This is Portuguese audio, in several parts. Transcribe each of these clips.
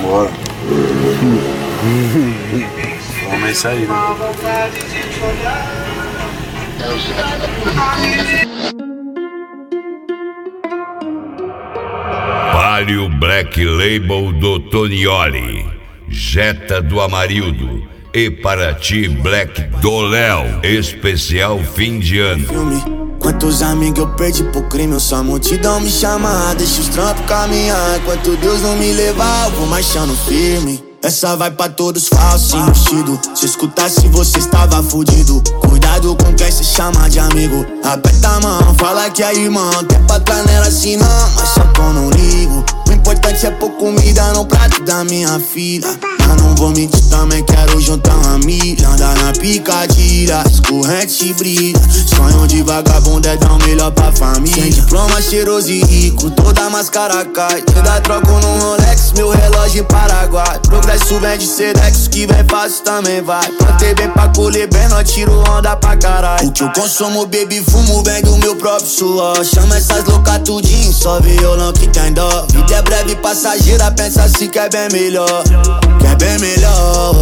Bora. Vamos isso aí, né? Palio Black Label do Tonioli, Jetta do Amarildo e Paraty Black do Léo, especial fim de ano. Quantos amigos eu perdi pro crime, eu só multidão me chamar. Deixa os trampos caminhar, enquanto Deus não me levar, eu vou marchando firme. Essa vai pra todos falsos, enrustido. Se escutasse você estava fudido. Cuidado com quem se chama de amigo. Aperta a mão, fala que é irmão. Tem pra trás nela assim não, mas só que eu não ligo. O importante é pôr comida no prato da minha filha. Mas não vou mentir, também quero juntar uma milha. Andar na picadilha, escorrente brilha. Sonho de vagabundo é dar o melhor pra família. Sem diploma, cheiroso e rico, toda máscara cai. Ainda troco no Rolex, meu relógio em Paraguai. Progresso vem de Sedex, que vem fácil também vai. Plantei bem pra colher bem, nós tiro onda pra caralho. O que eu consumo, baby, fumo bem do meu próprio suor. Chama essas loucas tudinho, só violão que tem dó. Vida é breve, passageira, pensa assim que é bem melhor. Que é bem melhor.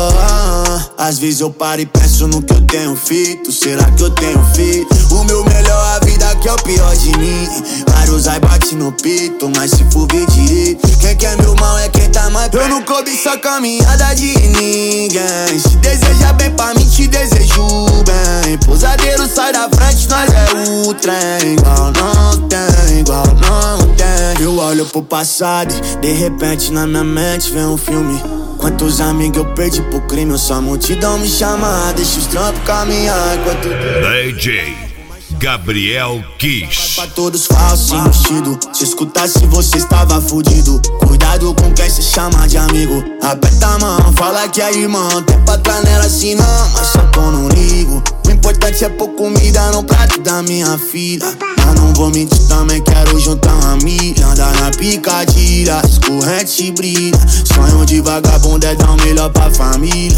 Às vezes eu paro e penso no que eu tenho feito. Será que eu tenho feito o meu melhor? A vida que é o pior de mim. Vários ai bate no peito, mas se for ver direito, quem quer meu mal é quem tá mais perto. Eu não cobiço a caminhada de ninguém. Se deseja bem pra mim, te desejo bem. Pousadeiro sai da frente, nós é o trem. Igual não tem, igual não tem. Eu olho pro passado e de repente na minha mente vem um filme. Quantos amigos eu perdi pro crime, eu só multidão me chamar. Deixa os trampos caminhar enquanto DJ Gabriel Kiss. Pra todos falsos, enrustido. Se escutasse você estava fudido. Cuidado com quem se chama de amigo. Aperta a mão, fala que é irmão. Tem pra trás nela assim não, mas só que eu não ligo. O importante é pôr comida no prato da minha filha. Mas não vou mentir, também quero juntar uma milha. Andar na picadilha, escorrente brilha. Sonho de vagabundo é dar o melhor pra família.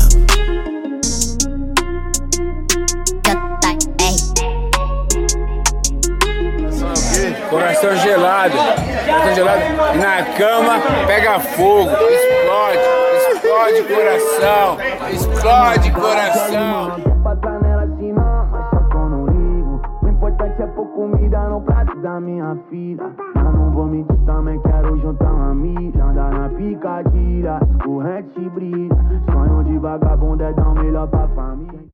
Coração gelado, e na cama pega fogo, explode coração, explode coração. O importante é pôr comida no prato da minha filha. Mas não vou mentir, também quero juntar uma milha. Andar na picadilha, escorrente brilha. Sonho de vagabundo é dar o melhor pra família.